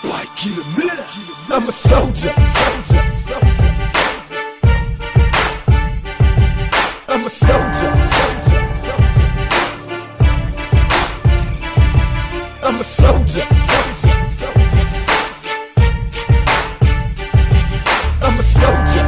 I'm a soldier. I'm a soldier. I'm a soldier. I'm a soldier.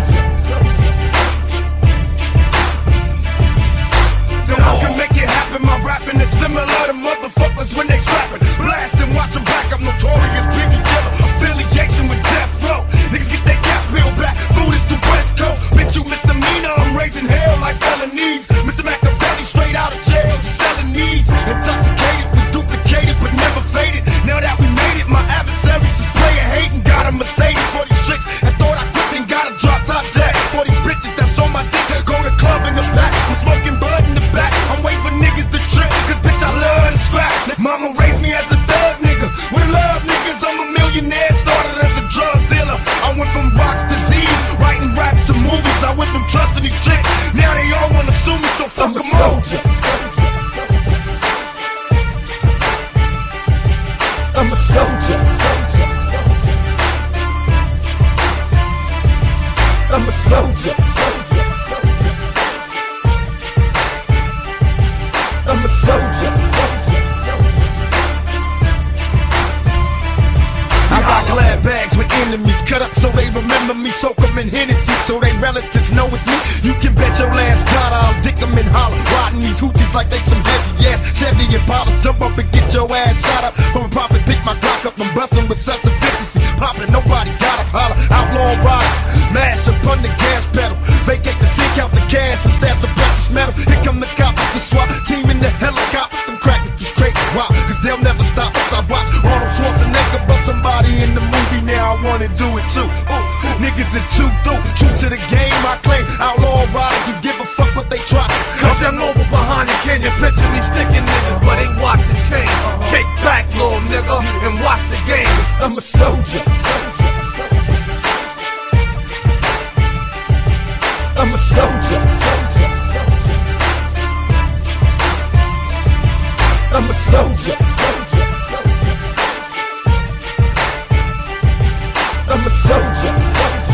Now I can make it happen. My rapping is similar to motherfuckers when they scrapping. Blast and watch them back. I'm notorious Biggie killer. Affiliation with Death Row. Niggas get their gas bill back. Food is the West Coast. Bitch, you misdemeanor. I'm raising hell like felonies. Mr. Machiavelli straight out of jail. Selling needs. Intoxicated, we duplicated but never faded. Now that we made it, my adversaries is player hating. Got a Mercedes for these chicks that thought I quit and got a drop top jack. For these bitches that's on my dick, go to club in the back. I'm smoking bud in the back. I'm waiting for niggas to trip, cause bitch I love to scrap. Mama raised me as a thug nigga. With a love niggas, I'm a millionaire. Started as a drug dealer. I went from rocks to Z's, writing raps and movies. I went from trusting these chicks. Now they all wanna sue me, so fuck them all. I'm a soldier. I'm a soldier. I'm a soldier. I got glad bags with enemies cut up so they remember me. Soak them in Hennessy so they relatives know it's me. You can bet your last dollar I'll dick them in holler. Riding these hoochies like they some heavy ass Chevy Impalas. Jump up and get your ass shot up. From a profit, pick my clock up and bustin' with such efficiency. Poppin', nobody gotta holler. Outlaw riders, mash up on the gas pedal. Vacate the scene, count the cash and stash the precious metal. Here come the cops, the SWAT team in the helicopters. Them crackers just straight wild, cause they'll never stop us. I watch Arnold Schwarzenegger bust somebody in the movie, now I wanna do it too. Ooh, niggas is too through, true to the game. I claim outlaw riders who give a fuck what they try. Cause I'm over behind the canyon, picture me sticking niggas, but ain't watching change. Kick back, little nigga, and watch the game. I'm a soldier. I'm a soldier. I'm a soldier. I'm a soldier.